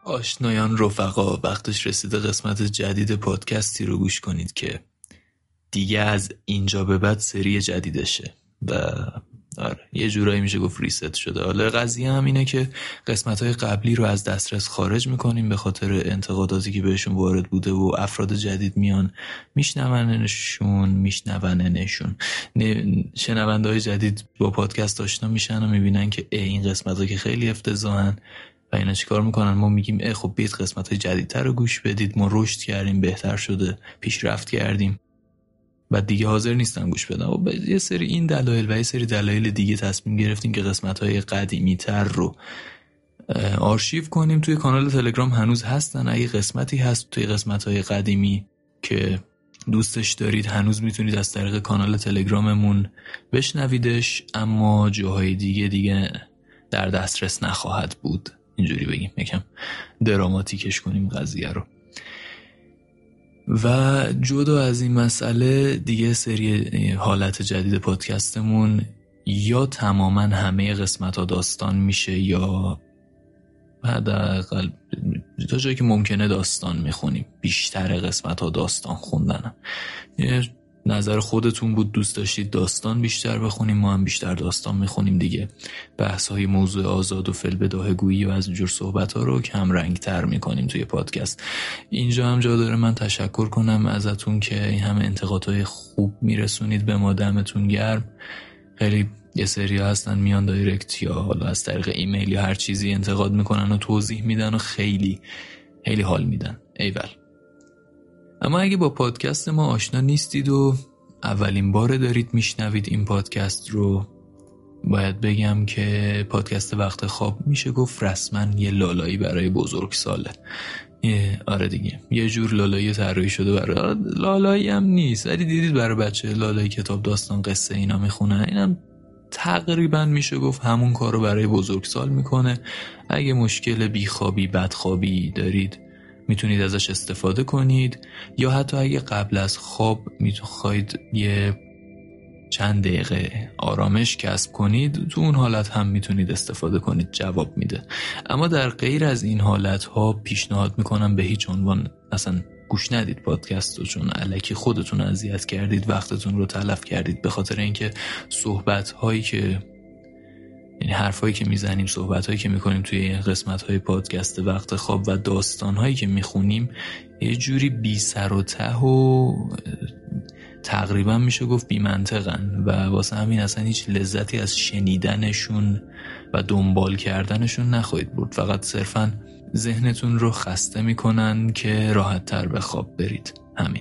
آشنایان رفقا، وقتش رسیده قسمت جدید پادکستی رو گوش کنید که دیگه از اینجا به بعد سری جدیدشه و آره یه جورایی میشه گفت ریست شده. حالا قضیه هم اینه که قسمت‌های قبلی رو از دسترس خارج میکنیم به خاطر انتقاداتی که بهشون وارد بوده و افراد جدید میان میشنوننشون شنونده‌های جدید با پادکست آشنا میشن و میبینن که این قسمت‌ها که خیلی افتضاحن و اینا چیکار میکنن. ما میگیم خب بیاید قسمت‌های جدیدتر رو گوش بدید، ما رشد کردیم، بهتر شده، پیشرفت کردیم و دیگه حاضر نیستن گوش بدن. و یه سری این دلایل و یه سری دلایل دیگه تصمیم گرفتیم که قسمت‌های قدیمی‌تر رو آرشیو کنیم. توی کانال تلگرام هنوز هستن، اگه قسمتی هست توی قسمت‌های قدیمی که دوستش دارید هنوز میتونید از طریق کانال تلگراممون بشنویدش، اما جاهای دیگه در دسترس نخواهد بود. اینجوری بگیم، یکم دراماتیکش کنیم قضیه رو. و جدا از این مسئله دیگه سری حالت جدید پادکستمون یا تماما همه قسمت ها داستان میشه یا حداقل تا جایی که ممکنه داستان میخونیم. بیشتر قسمت ها داستان خوندنم. نظر خودتون بود، دوست داشتید داستان بیشتر بخونیم، ما هم بیشتر داستان میخونیم دیگه. بحث های موضوع آزاد و فی‌البداهه‌گویی و از اینجور صحبت ها رو کم رنگ تر میکنیم توی پادکست. اینجا هم جا داره من تشکر کنم ازتون که این همه انتقادهای خوب میرسونید به ما، دمتون گرم. خیلی یه سری هستن میان دایرکت یا حالا از طریق ایمیل یا هر چیزی انتقاد میکنن و توضیح میدن و خیلی خیلی حال میدن. ایول. اما اگه با پادکست ما آشنا نیستید و اولین بار دارید میشنوید این پادکست رو، باید بگم که پادکست وقت خواب میشه گفت رسما یه لالایی برای بزرگساله. آره دیگه، یه جور لالایی طراحی شده برای لالایی هم نیست، ولی دیدید برای بچه لالایی کتاب داستان قصه اینا میخونن، اینم تقریبا میشه گفت همون کارو برای بزرگسال میکنه. اگه مشکل بیخوابی بدخوابی دارید میتونید ازش استفاده کنید، یا حتی اگه قبل از خواب میخواید یه چند دقیقه آرامش کسب کنید، تو اون حالت هم میتونید استفاده کنید، جواب میده. اما در غیر از این حالت ها پیشنهاد میکنم به هیچ عنوان اصلا گوش ندید پادکست رو، چون الکی خودتون اذیت کردید، وقتتون رو تلف کردید، به خاطر اینکه صحبت هایی که یعنی حرفایی که میزنیم، صحبتایی که میکنیم توی قسمت‌های پادکست وقت خواب و داستان‌هایی که میخونیم یه جوری بی سر و ته و تقریبا میشه گفت بی منطقن و واسه همین اصلا هیچ لذتی از شنیدنشون و دنبال کردنشون نخواهید برد. فقط صرفا ذهنتون رو خسته میکنن که راحت تر به خواب برید. همین.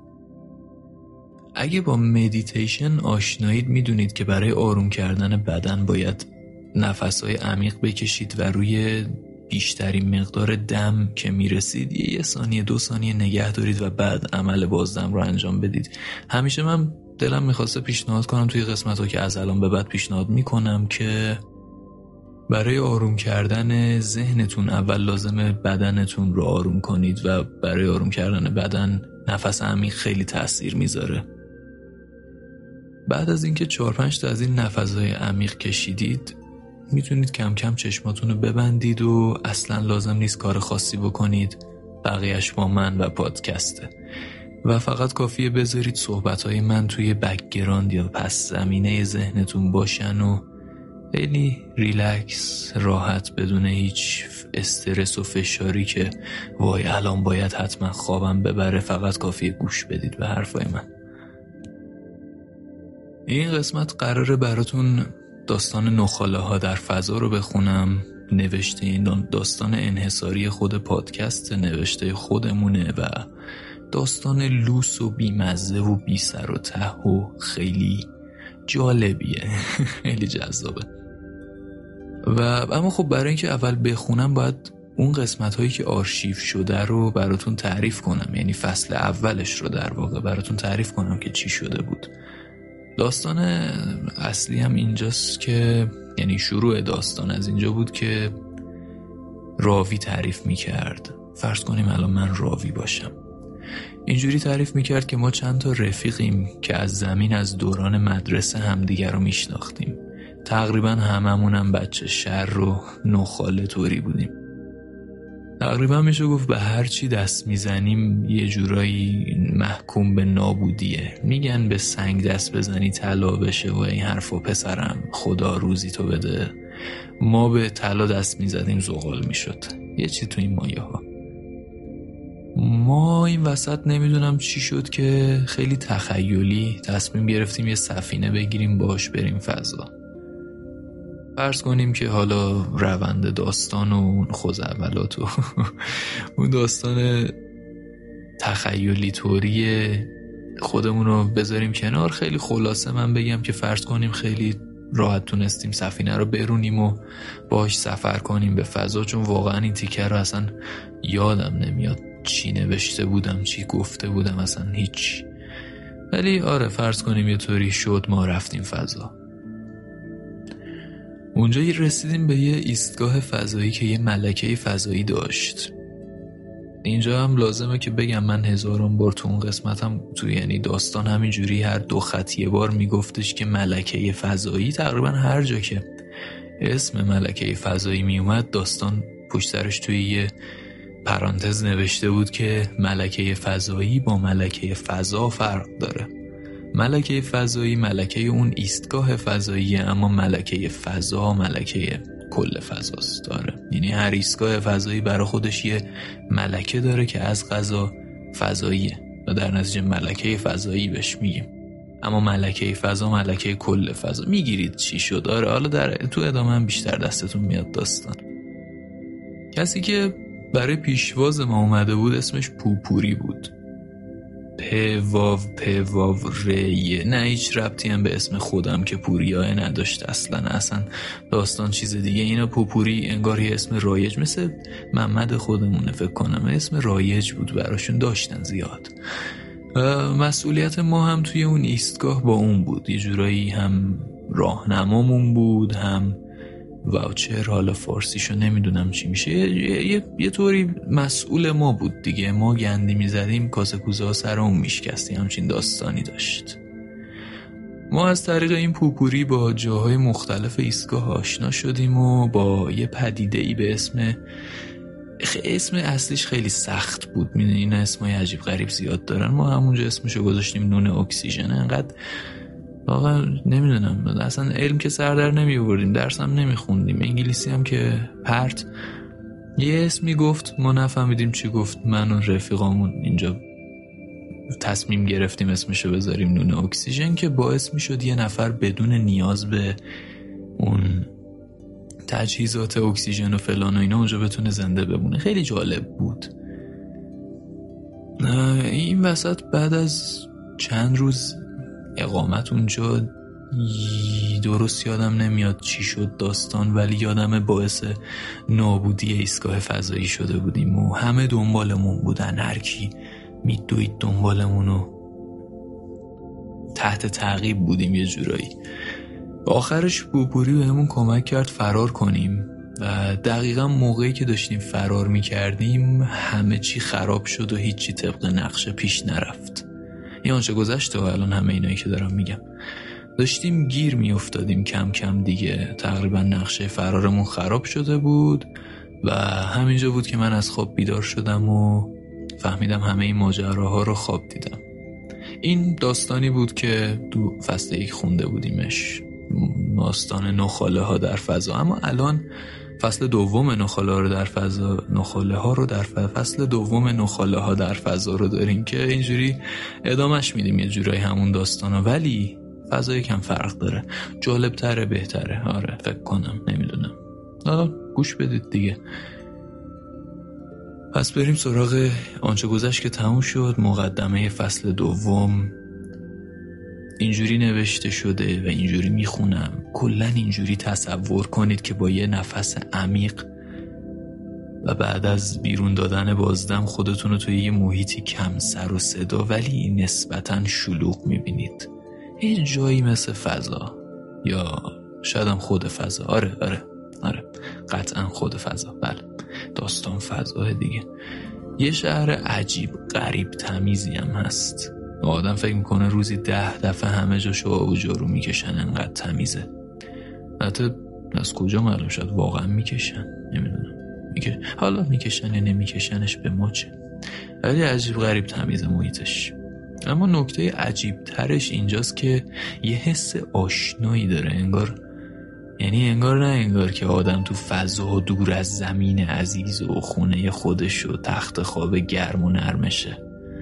اگه با مدیتیشن آشنایید میدونید که برای آروم کردن بدن باید نفسهای عمیق بکشید و روی بیشترین مقدار دم که میرسید یه ثانیه 2 ثانیه نگه دارید و بعد عمل بازدم رو انجام بدید. همیشه من دلم میخواسته پیشنهاد کنم توی قسمت‌ها که از الان به بعد پیشنهاد میکنم که برای آروم کردن ذهنتون اول لازمه بدنتون رو آروم کنید و برای آروم کردن بدن نفس عمیق خیلی تأثیر میذاره. بعد از اینکه 4-5 تا از این نفس‌های عمیق کشیدید میتونید کم کم چشماتون رو ببندید و اصلا لازم نیست کار خاصی بکنید، بقیهش با من و پادکسته و فقط کافیه بذارید صحبتهای من توی بک‌گراند یا پس زمینه ذهنتون باشن و خیلی ریلکس، راحت، بدون هیچ استرس و فشاری که وای الان باید حتما خوابم ببره. فقط کافیه گوش بدید به حرفای من. این قسمت قراره براتون داستان نخاله ها در فضا رو بخونم. نوشته این داستان انحصاری خود پادکست، نوشته خودمونه و داستان لوس و بیمزه و بی سر و ته و خیلی جالبیه. خیلی جذابه. و اما خب برای اینکه اول بخونم باید اون قسمت هایی که آرشیو شده رو براتون تعریف کنم، یعنی فصل اولش رو در واقع براتون تعریف کنم که چی شده بود. داستان اصلی هم اینجاست که یعنی شروع داستان از اینجا بود که راوی تعریف میکرد. فرض کنیم الان من راوی باشم. اینجوری تعریف میکرد که ما چند تا رفیقیم که از زمین از دوران مدرسه همدیگر رو میشناختیم. تقریبا هممونم بچه شر و نخاله طوری بودیم. تقریبا میشه گفت به هر چی دست میزنیم یه جورایی محکوم به نابودیه. میگن به سنگ دست بزنی طلا بشه و این حرفا. پسرم خدا روزی تو بده، ما به طلا دست میزدیم زغال میشد. یه چی تو این مایه ها. ما این وسط نمیدونم چی شد که خیلی تخیلی تصمیم گرفتیم یه سفینه بگیریم باش بریم فضا. فرض کنیم که حالا روند داستان و اون خوزعبلات و اون داستان تخیلی طوری خودمون رو بذاریم کنار. خیلی خلاصه من بگم که فرض کنیم خیلی راحت تونستیم سفینه رو برونیم و باش سفر کنیم به فضا، چون واقعا این تیکه رو اصلا یادم نمیاد چی نوشته بودم چی گفته بودم، اصلا هیچ. ولی آره فرض کنیم یه طوری شد ما رفتیم فضا. اونجا رسیدیم به یه ایستگاه فضایی که یه ملکه فضایی داشت. اینجا هم لازمه که بگم من هزاران بار تو اون قسمتم تو یعنی داستان همینجوری هر 2 خط یه بار میگفتش که ملکه فضایی. تقریبا هر جا که اسم ملکه فضایی میومد داستان پشت سرش توی یه پرانتز نوشته بود که ملکه فضایی با ملکه فضا فرق داره. ملکه فضایی ملکه اون ایستگاه فضاییه، اما ملکه فضا ملکه کل فضاست. داره یعنی هر ایستگاه فضایی برای خودش یه ملکه داره که از قضا فضاییه و در نتیجه ملکه فضایی بهش میگیم. اما ملکه فضا ملکه کل فضا. میگیرید چی شد؟ داره حالا تو ادامه هم بیشتر دستتون میاد داستان. کسی که برای پیشواز ما اومده بود اسمش پوپوری بود. پواو ریه. نه هیچ ربطی هم به اسم خودم که پوریای نداشت اصلا داستان چیز دیگه. اینا پوپوری انگار یه اسم رایج مثل محمد خودمونه فکر کنم، اسم رایج بود براشون، داشتن زیاد. مسئولیت ما هم توی اون ایستگاه با اون بود، یه جورایی هم راهنمامون بود هم واوچر، حالا فارسیشو نمیدونم چی میشه، یه طوری مسئول ما بود دیگه. ما گندی میزدیم کاسه کوزه ها سر اون میشکستی، همچین داستانی داشت. ما از طریق این پوپوری با جاهای مختلف ایستگاه آشنا شدیم و با یه پدیده‌ای به اسم اصلیش خیلی سخت بود. میدونی این اسمای عجیب غریب زیاد دارن، ما همونجا اسمشو گذاشتیم نون اکسیژن. انقدر واقعا نمیدونم، اصلا علم که سر در نمی آوردیم، درس هم نمی خوندیم، انگلیسی هم که پرت. یه اسمی گفت ما نفهمیدیم چی گفت. من و رفیقامون اینجا تصمیم گرفتیم اسمشو بذاریم نون اکسیژن که باعث می شد یه نفر بدون نیاز به اون تجهیزات اکسیژن و فلان و اینا اونجا بتونه زنده بمونه. خیلی جالب بود. این وسط بعد از چند روز اقامت اونجا درست یادم نمیاد چی شد داستان، ولی یادمه باعث نابودی ایستگاه فضایی شده بودیم و همه دنبالمون بودن، هر کی میدوید دنبالمون و تحت تعقیب بودیم یه جورایی. آخرش پوپوری بهمون کمک کرد فرار کنیم و دقیقا موقعی که داشتیم فرار میکردیم همه چی خراب شد و هیچی طبق نقشه پیش نرفت. این آنچه گذشته و الان همه اینایی که دارم میگم. داشتیم گیر میافتادیم کم کم دیگه. تقریبا نقشه فرارمون خراب شده بود و همینجا بود که من از خواب بیدار شدم و فهمیدم همه این ماجراها رو خواب دیدم. این داستانی بود که تو فصل 1 خونده بودیمش، داستان نخاله ها در فضا. اما الان فصل دوم نخاله ها رو در فصل دوم نخاله ها در فضا رو داریم که اینجوری ادامش میدیم یه جورایی همون داستانا، ولی فضا یکم فرق داره، جالب تره، بهتره. آره فکر کنم، نمیدونم، حالا گوش بدید دیگه. پس بریم سراغ آنچه گذشت که تموم شد. مقدمه فصل دوم اینجوری نوشته شده و اینجوری میخونم. کلن اینجوری تصور کنید که با یه نفس عمیق و بعد از بیرون دادن بازدم خودتون رو توی یه محیطی کم سر و صدا ولی نسبتاً شلوغ میبینید. یه جایی مثل فضا، یا شاید هم خود فضا. آره قطعا خود فضا. بله داستان فضا دیگه. یه شهر عجیب غریب تمیزی هم هست. آدم فکر میکنه روزی 10 دفعه همه جاشو آب و جارو میکشن، انقدر تمیزه. حتی از کجا معلوم شد واقعا میکشن، نمیدونم. حالا میکشن یا نمیکشنش به ما چه، ولی عجیب غریب تمیز محیطش. اما نکته عجیب ترش اینجاست که یه حس آشنایی داره، انگار که آدم تو فضا دور از زمین عزیز و خونه خودش و تخت خواب گرم و نرمشه.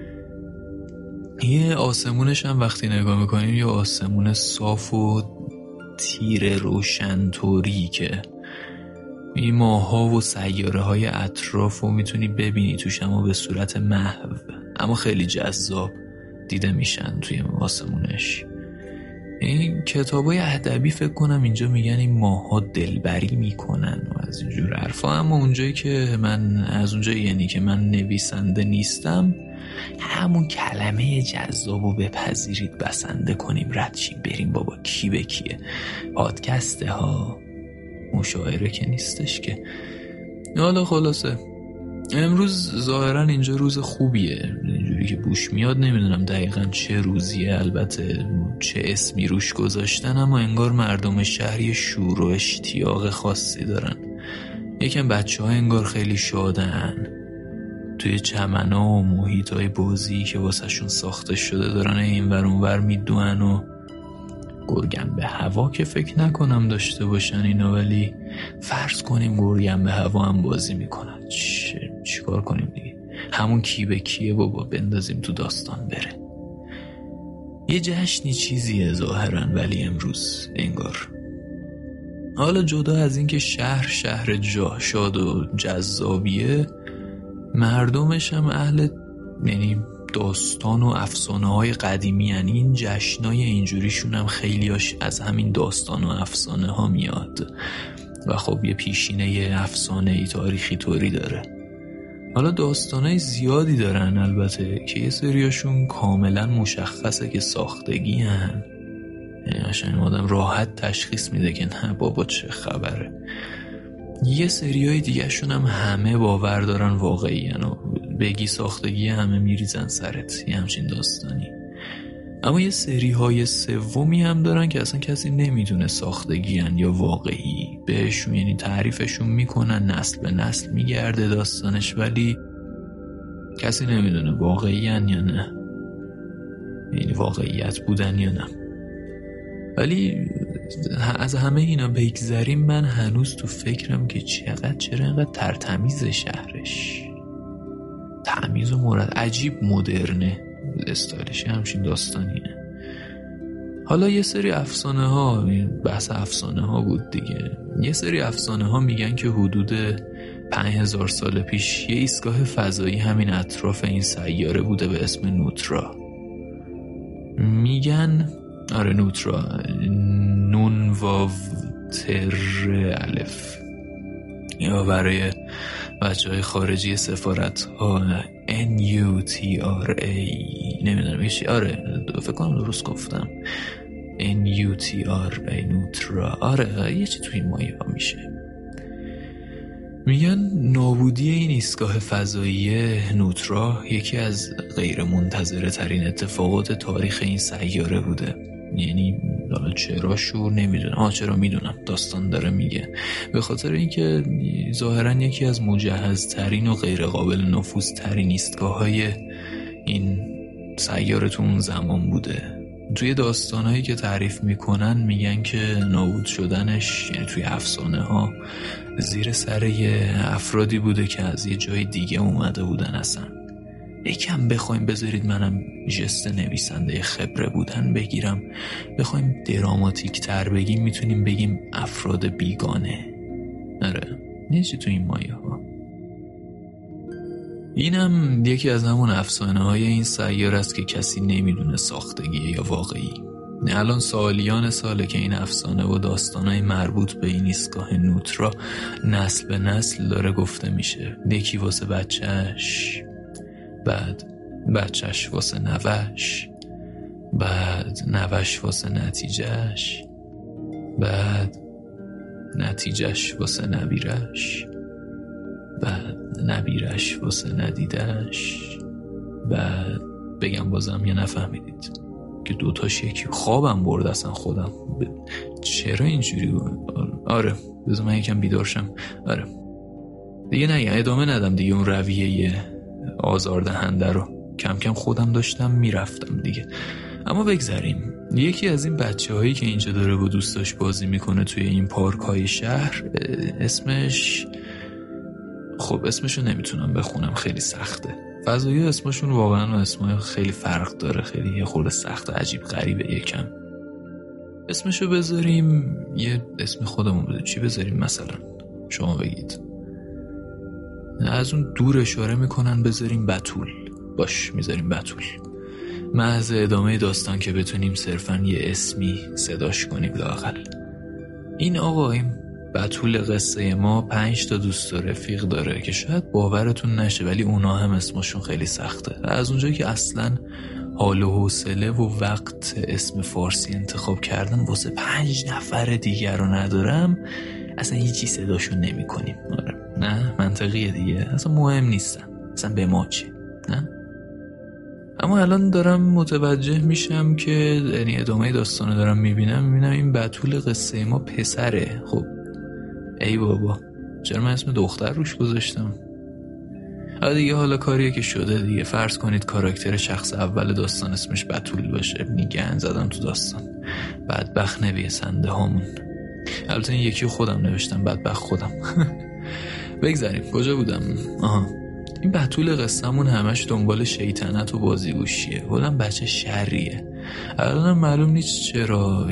یه آسمونش هم وقتی نگاه میکنیم یه آسمون صاف و تیر روشن طوری که این ماها و سیاره های اطراف رو میتونی ببینی توش، اما به صورت محو، اما خیلی جذاب دیده میشن توی آسمونش. این کتابای ادبی فکر کنم اینجا میگن این ماها دلبری میکنن و از اینجور حرفا، اما اونجایی که من نویسنده نیستم، همون کلمه جذابو بپذیرید، بسنده کنیم، ردشیم، بریم بابا کی به کیه، پادکسته ها، مشاعره که نیستش که. حالا خلاصه امروز ظاهرا اینجا روز خوبیه، اینجوری که بوش میاد، نمیدونم دقیقا چه روزیه، البته چه اسمی روش گذاشتن، اما انگار مردم شهری شور و اشتیاق خاصی دارن. یکم بچه ها انگار خیلی شادن، توی چمنا و محیط های بازی که واسه شون ساخته شده دارن این ور اون ور میدوئن و گرگم به هوا که فکر نکنم داشته باشن اینا، ولی فرض کنیم گرگم به هوا هم بازی میکنن. چیکار کنیم دیگه، همون کی به کیه بابا، بندازیم تو داستان بره. یه جشنی چیزیه ظاهرا، ولی امروز انگار. حالا جدا از این که شهر شاد و جذابیه، مردمش هم اهل داستان و افسانه های قدیمی، یعنی این جشنای اینجوریشون هم خیلیاش از همین داستان و افسانه ها میاد و خب یه پیشینه افسانه ای تاریخی طوری داره. حالا داستانای زیادی دارن البته که یه سریاشون کاملا مشخصه که ساختگی هن، یعنی عشان آدم راحت تشخیص میده که نه بابا چه خبره. یه سریای دیگه شون هم همه باور دارن واقعی هن و بگی ساختگی همه میریزن سرت، یه همچین داستانی. اما یه سری های سومی هم دارن که اصلا کسی نمیدونه ساختگی هن یا واقعی، بهشون یعنی تعریفشون میکنن، نسل به نسل میگرده داستانش، ولی کسی نمیدونه واقعی هن یا نه، یعنی واقعیت بودن یا نه. ولی از همه اینا بگذریم، من هنوز تو فکرم که چرا اینقدر ترتمیز شهرش، تمیز و مرتب، عجیب مدرنه، استایلش همچین داستانیه. حالا یه سری افسانه ها، بحث افسانه ها بود دیگه، یه سری افسانه ها میگن که حدود 5000 سال پیش یه ایستگاه فضایی همین اطراف این سیاره بوده به اسم نوترا. میگن آره نوترا، نون واو تر الف، یا برای بچه های خارجی سفارت ها NUTRA، نمیدونم چی، آره فکر کنم درست گفتم، NUTRA نوترا، آره یه چی توی این مایه ها میشه. میگن نابودی این ایستگاه فضایی نوترا یکی از غیر منتظره ترین اتفاقات تاریخ این سیاره بوده. یعنی چرا شو نمیدونم، چرا میدونم، داستان داره میگه به خاطر اینکه ظاهرا یکی از مجهزترین و غیر قابل نفوذ ترین ایستگاه های این سیاره تو اون زمان بوده. توی داستانهایی که تعریف میکنن میگن که نابود شدنش، یعنی توی افسانه ها، زیر سر یه افرادی بوده که از یه جای دیگه اومده بودن. اصلا یکم بخوایم بذارید منم جست نویسنده خبره بودن بگیرم، بخوایم دراماتیک تر بگیم، میتونیم بگیم افراد بیگانه. نره نیچی تو این مایه ها. اینم یکی از همون افسانه های این سیاره است که کسی نمیدونه ساختگیه یا واقعی. الان سالیان ساله که این افسانه و داستانهای مربوط به این ایستگاه نوترا نسل به نسل داره گفته میشه. یکی واسه بچهش، بعد بچهش واسه نوش، بعد نوش واسه نتیجهش، بعد نتیجهش واسه نبیرش، بعد نبیرش واسه ندیدش، بعد بگم بازم یه نفهمیدید که دوتاش یکی. خوابم برد اصلا خودم، چرا اینجوری بود؟ آره بذار من یکم بیدار شم. آره دیگه نه ادامه ندم دیگه اون رویه آزاردهنده رو. کم کم خودم داشتم میرفتم دیگه. اما بگذاریم. یکی از این بچه‌هایی که اینجا داره با دوستاش بازی میکنه توی این پارک‌های شهر، اسمشو نمیتونم بخونم، خیلی سخته. فضایی اسمشون واقعا و اسمای خیلی فرق داره، خیلی یه خورده سخت عجیب غریبه. یکم اسمشو بذاریم یه اسم خودمون بده. چی بذاریم مثلا؟ شما بگید. از اون دور اشاره میکنن بذاریم بتول. باش میذاریم بتول. محض ادامه داستان که بتونیم صرفا یه اسمی صداش کنیم لااقل. این آقا، این بتول قصه ما 5 تا دوست و رفیق داره که شاید باورتون نشه ولی اونا هم اسمشون خیلی سخته. از اونجایی که اصلا حال و حوصله و وقت اسم فارسی انتخاب کردن واسه 5 نفر دیگر رو ندارم، اصلا هیچی صداشون نمی کنیم. نه منطقیه دیگه، اصلا مهم نیستن، اصلا به ما چی؟ نه. اما الان دارم متوجه میشم که یعنی ادامه داستانو دارم میبینم این بتول قصه ما پسره. خب ای بابا، چرا من اسم دختر روش گذاشتم؟ دیگه حالا کاریه که شده دیگه. فرض کنید کاراکتر شخص اول داستان اسمش بتول باشه. گند زدم تو داستان. بدبخت نویسنده هامون. البته این یکی خودم نوشتم، بدبخت خودم. بگذاریم. کجا بودم؟ این بتول قصه‌مون همش دنبال شیطنت و بازیگوشیه. بودم بچه شریه. الانم معلوم نیست چرا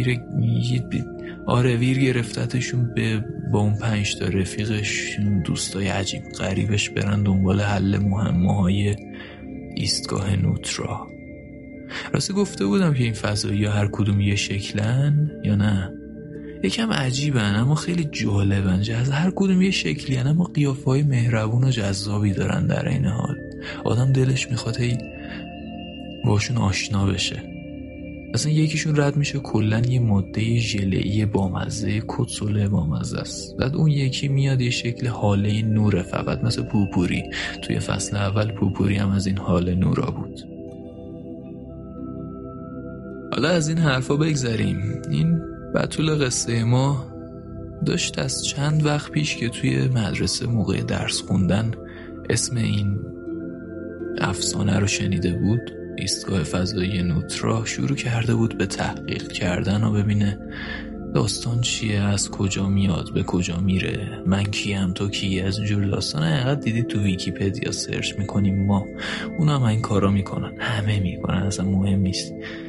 ویر گرفتتشون با اون 5 تا رفیقش، دوستای عجیب غریبش برن دنبال حل مهمه‌های ایستگاه نوترا. راستی گفته بودم که این فضایی ها هر کدوم یه شکلن یا نه؟ یکم عجیبن اما خیلی جالبن. هر کدوم یه شکلی اما قیافه های مهربون و جذابی دارن. در این حال آدم دلش میخواد باشون آشنا بشه. اصلا یکیشون رد میشه کلن یه ماده ژله‌ای بامزه، کتسوله بامزه است. بعد اون یکی میاد یه شکل حاله نوره، فقط مثل پوپوری. توی فصل اول پوپوری هم از این حاله نورا بود. حالا از این حرفا بگذریم. این بتول قصه ما داشت از چند وقت پیش که توی مدرسه موقع درس خوندن اسم این افسانه رو شنیده بود، ایستگاه فضایی نوترا، شروع کرده بود به تحقیق کردن و ببینه داستان چیه، از کجا میاد، به کجا میره، من کیم، تو کی، از اینجور داستان. حقیقت دیدید تو ویکی‌پدیا سرچ میکنیم ما، اونا هم این کارا میکنن، همه میکنن، اصلا مهم نیست.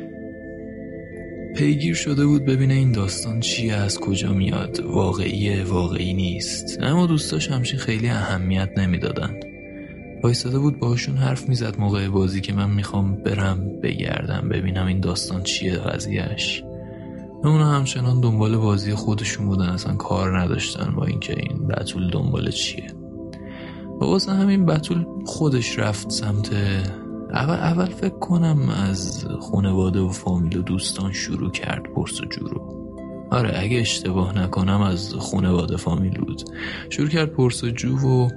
پیگیر شده بود ببینه این داستان چیه، از کجا میاد، واقعیه، واقعی نیست. اما دوستاش همچین خیلی اهمیت نمیدادن. وایساده بود باشون حرف میزد موقع بازی که من میخوام برم بگردم ببینم این داستان چیه قضیهش. اونا همچنان دنبال بازی خودشون بودن، اصلا کار نداشتن با اینکه این بتول دنبال چیه. واسه همین بتول خودش رفت سمت اول فکر کنم از خانواده و فامیل و دوستان شروع کرد پرسجو رو. آره اگه اشتباه نکنم از خانواده فامیل بود. شروع کرد پرسجو و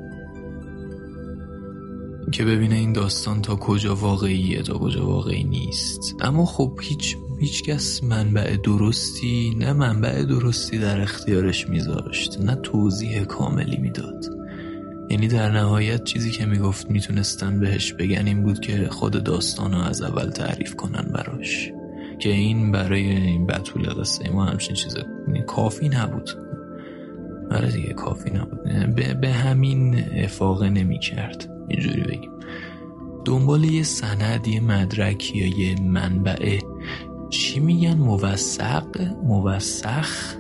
که ببینه این داستان تا کجا واقعیه تا کجا واقعی نیست. اما خب هیچ کس منبع درستی در اختیارش میذاشت، نه توضیح کاملی میداد. یعنی در نهایت چیزی که میگفت میتونستن بهش بگن این بود که خود داستانو از اول تعریف کنن براش، که این برای این بتول قصه ما همچین چیز کافی نبود. آره دیگه کافی نبود. به همین افاقه نمی کرد. اینجوری بگیم دنبال یه سند، یه مدرک یا یه منبع، چی میگن، موثق،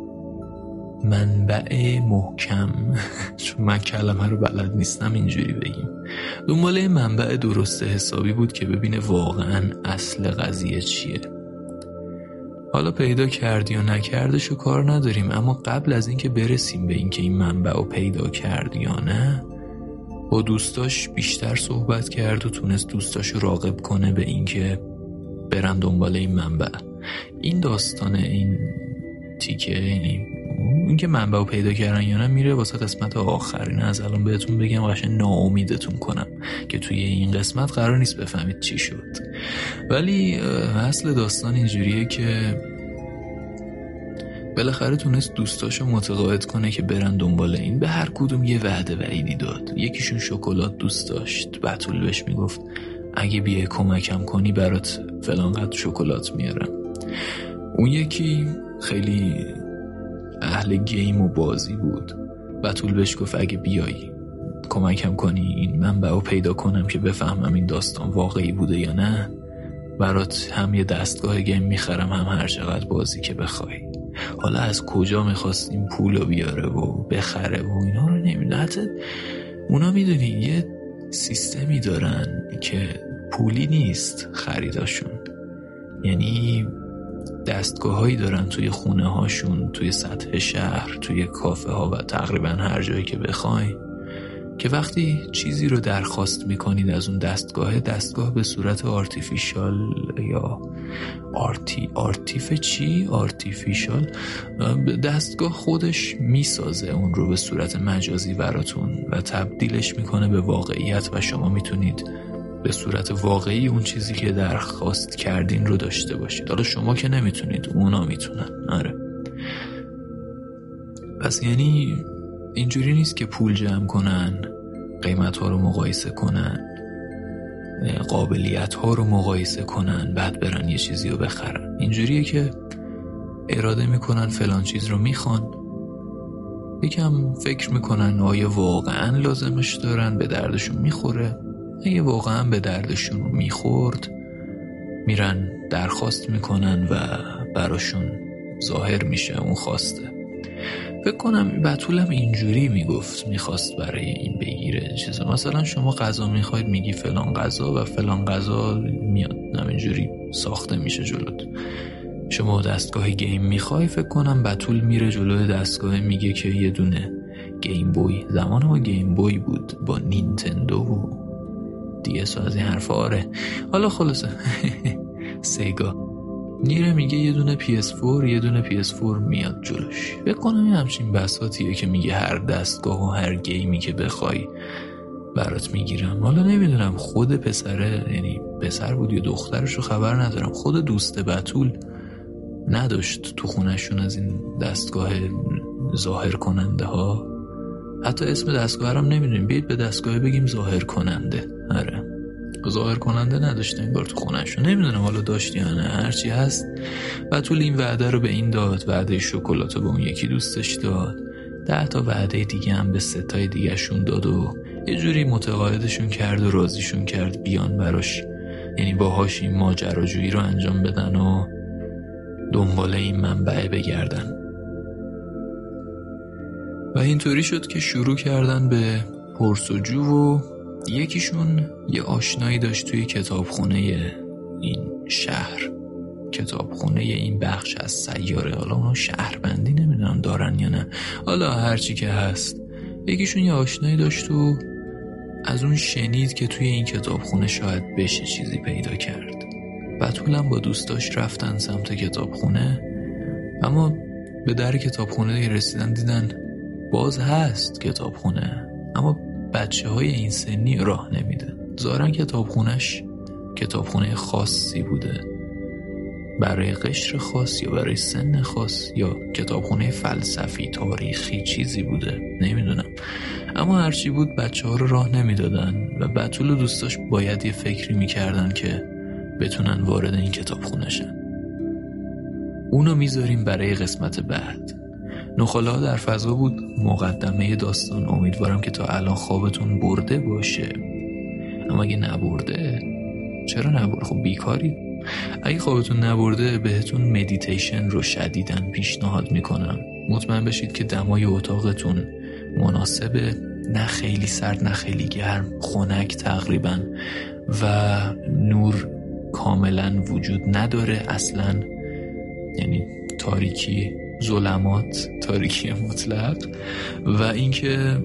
منبع محکم چون من کلمه رو بلد نیستم، اینجوری بگیم دنبال یه منبع درست حسابی بود که ببینه واقعا اصل قضیه چیه. حالا پیدا کردی یا نکردشو کار نداریم، اما قبل از اینکه برسیم به اینکه این منبع رو پیدا کرد یا نه، با دوستاش بیشتر صحبت کرد و تونست دوستاشو راغب کنه به اینکه برن دنبال این منبع. این داستان این تیکه، اینکه منبع رو پیدا کردن یا نه میره واسه قسمت آخر. از الان بهتون بگم قشنگ ناامیدتون کنم که توی این قسمت قرار نیست بفهمید چی شد. ولی اصل داستان اینجوریه که بالاخره تونست دوستاشو متقاعد کنه که برن دنبال این. به هر کدوم یه وعده وعیدی داد. یکیشون شکلات دوست داشت، بتول بهش میگفت اگه بیای کمکم کنی برات فلان قدر شکلات میارم. اون یکی خیلی اهل گیم و بازی بود، بتول بهش گفت اگه بیای کمکم کنی این منبعو پیدا کنم که بفهمم این داستان واقعی بوده یا نه، برات هم یه دستگاه گیم میخرم هم هر چقدر بازی که بخوای. حالا از کجا میخواست این پولو بیاره و بخره و اینا رو نمیدونه. حتی اونا میدونی یه سیستمی دارن که پولی نیست خریداشون، یعنی دستگاه هایی دارن توی خونه هاشون، توی سطح شهر، توی کافه ها و تقریبا هر جایی که بخوای، که وقتی چیزی رو درخواست میکنید از اون دستگاه به صورت آرتیفیشال یا آرتیفیشال دستگاه خودش میسازه اون رو به صورت مجازی براتون و تبدیلش میکنه به واقعیت و شما میتونید به صورت واقعی اون چیزی که درخواست کردین رو داشته باشید. حالا شما که نمیتونید، اونا میتونن. آره. پس یعنی اینجوری نیست که پول جمع کنن، قیمت ها رو مقایسه کنن، قابلیت ها رو مقایسه کنن، بعد برن یه چیزی رو بخرن. اینجوریه که اراده میکنن فلان چیز رو میخوان، یکم فکر میکنن آیا واقعا لازمش دارن، به دردشون میخوره. اگه واقعا به دردشون میخورد میرن درخواست میکنن و براشون ظاهر میشه اون خواسته. فکر کنم بتولم اینجوری میخواست برای این بگیره چیزا. مثلا شما غذا میخواید، میگی فلان غذا و فلان غذا میاد، همینجوری ساخته میشه جلوت. شما دستگاه گیم میخوای، فکر کنم بتول میره جلوی دستگاه میگه که یه دونه گیم بوی، زمان ما گیم بوی بود با نینتندو و DS از این حرفا. آره حالا خلاصه سیگا نیره میگه یه دونه PS4 یه دونه PS4 میاد جلوش. فکر کنم این همچین بساطیه که میگه هر دستگاه و هر گیمی که بخوای برات میگیرم. حالا نمیدونم خود پسره، یعنی پسر بود یا دخترش رو خبر ندارم، خود دوست بتول نداشت تو خونشون از این دستگاه ظاهر کننده ها. حتی اسم دستگاه هم نمیدونیم، بیایید به دستگاه بگیم ظاهر کننده. آره ظاهر کننده نداشته این بار تو خونه‌شون. نمیدونم حالا داشت یا نه، هرچی هست بتول این وعده رو به این داد، وعده شکلات رو به اون یکی دوستش داد، 10 تا وعده دیگه هم به 3 تای دیگه شون داد و یه جوری متقاعدشون کرد و راضیشون کرد بیان براش، یعنی باهاش این ماجراجویی رو انجام بدن و دنبال این منبع بگردن. و اینطوری شد که شروع کردن به پرسجو و یکیشون یه آشنایی داشت توی کتابخونه این شهر، کتابخونه این بخش از سیاره. حالا اونا شهربندی نمیدونم دارن یا نه، حالا هرچی که هست. یکیشون یه آشنایی داشت و از اون شنید که توی این کتابخونه شاید بشه چیزی پیدا کرد. بتولم با دوستاش رفتن سمت کتابخونه، اما به در کتابخونه رسیدن دیدن باز هست کتابخونه، اما بچه های این سنی راه نمیده. ظاهرا کتابخونهش کتابخونه خاصی بوده، برای قشر خاص یا برای سن خاص، یا کتابخونه فلسفی تاریخی چیزی بوده، نمیدونم. اما هرچی بود بچه ها رو راه نمیدادن و بتول و دوستاش باید یه فکری میکردن که بتونن وارد این کتابخونه شن. اونو میذاریم برای قسمت بعد. نخاله ها در فضا بود. مقدمه داستان. امیدوارم که تا الان خوابتون برده باشه، اما اگه نبرده، چرا نبرده؟ خب بیکاری. اگه خوابتون نبرده بهتون مدیتیشن رو شدیداً پیشنهاد میکنم. مطمئن بشید که دمای اتاقتون مناسبه، نه خیلی سرد نه خیلی گرم، خنک تقریبا، و نور کاملا وجود نداره اصلا، یعنی تاریکی، ظلمات، تاریکی مطلق. و اینکه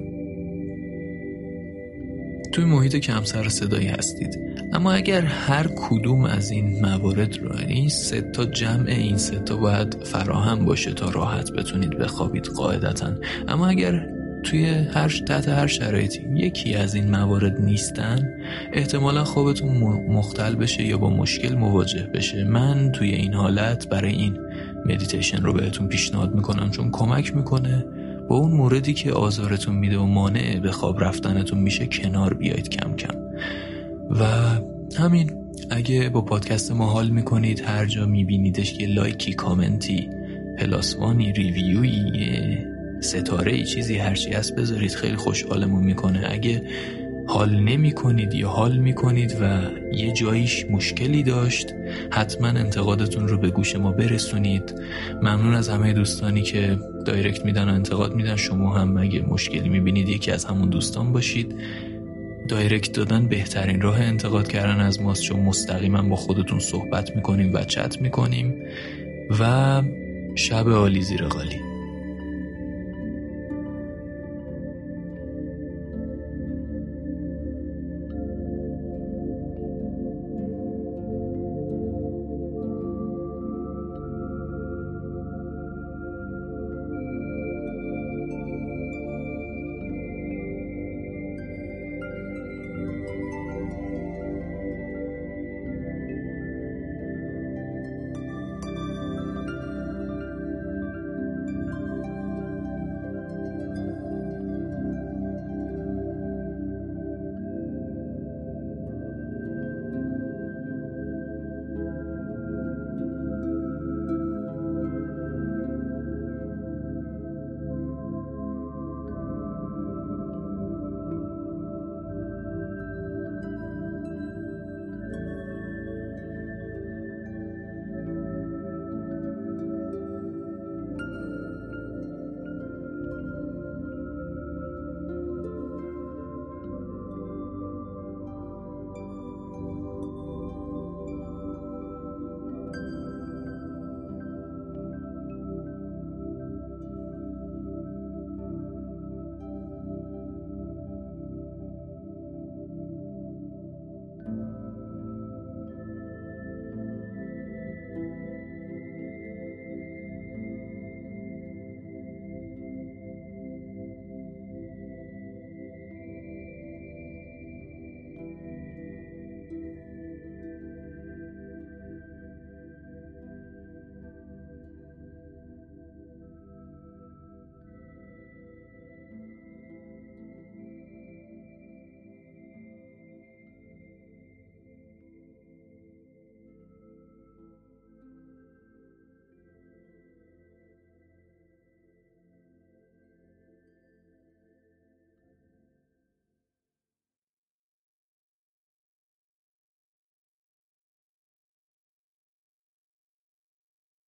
توی محیط کم سر و صدایی هستید. اما اگر هر کدوم از این موارد رو، این 3 تا جمع این 3 تا باید فراهم باشه تا راحت بتونید بخوابید قاعدتاً. اما اگر توی تحت هر شرایطی یکی از این موارد نیستن، احتمالا خوابتون مختل بشه یا با مشکل مواجه بشه. من توی این حالت برای این مدیتیشن رو بهتون پیشنهاد میکنم، چون کمک میکنه با اون موردی که آزارتون میده و مانع به خواب رفتنتون میشه کنار بیایید کم کم. و همین، اگه با پادکست ما حال میکنید، هر جا میبینیدش یه لایکی، کامنتی، پلاسوانی، ریویوی، ستاره، چیزی هرچی هست بذارید، خیلی خوشحالمون میکنه. اگه حال نمی کنید یا حال می کنید و یه جاییش مشکلی داشت، حتما انتقادتون رو به گوش ما برسونید. ممنون از همه دوستانی که دایرکت میدن و انتقاد میدن. شما هم اگه مشکلی میبینید یکی از همون دوستان باشید. دایرکت دادن بهترین راه انتقاد کردن از ماست، چون مستقیما با خودتون صحبت میکنیم و چت میکنیم. و شب عالی زیر قالی.